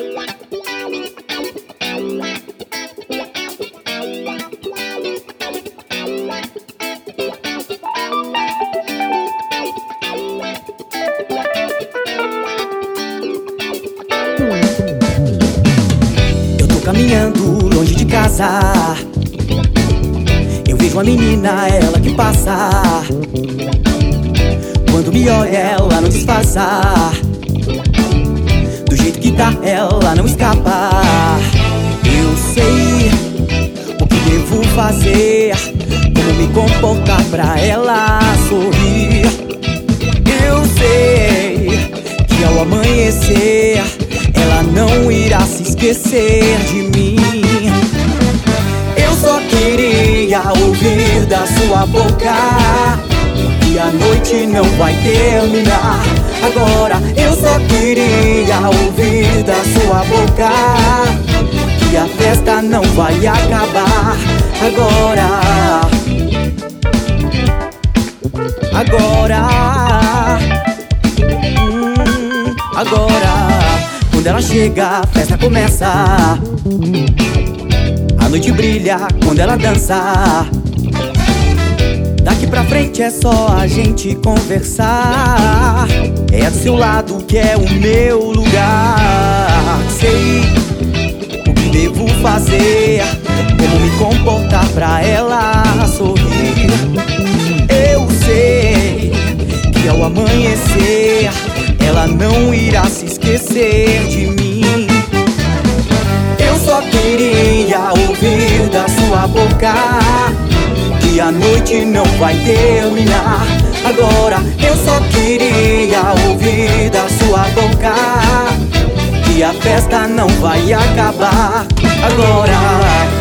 Eu tô caminhando longe de casa, eu vejo uma menina, ela que passa. Quando me olha, ela não disfarça. Do jeito que tá, ela não escapa. Eu sei o que devo fazer, como me comportar pra ela sorrir. Eu sei que ao amanhecer ela não irá se esquecer de mim. Eu só queria ouvir da sua boca que a noite não vai terminar agora. Eu só queria ouvir da sua boca que a festa não vai acabar agora. Agora, quando ela chega, a festa começa. A noite brilha quando ela dança. Daqui pra frente é só a gente conversar. É do seu lado que é o meu lugar. Sei o que devo fazer, como me comportar pra ela sorrir. Eu sei que ao amanhecer ela não irá se esquecer de mim. Eu só queria ouvir da sua boca que a noite não vai terminar agora. Eu só queria ouvir da sua boca que a festa não vai acabar agora.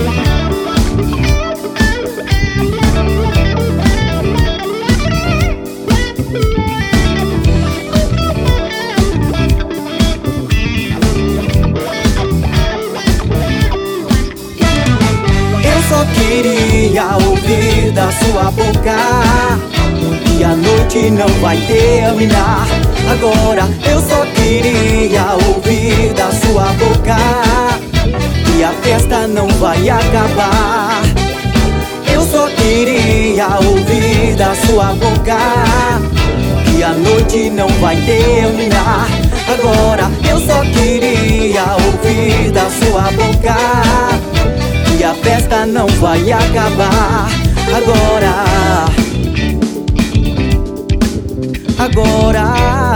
Só queria ouvir da sua boca que a noite não vai terminar agora. Eu só queria ouvir da sua boca que a festa não vai acabar. Eu só queria ouvir da sua boca que a noite não vai terminar agora. Eu só queria ouvir da sua boca que a festa não vai acabar agora.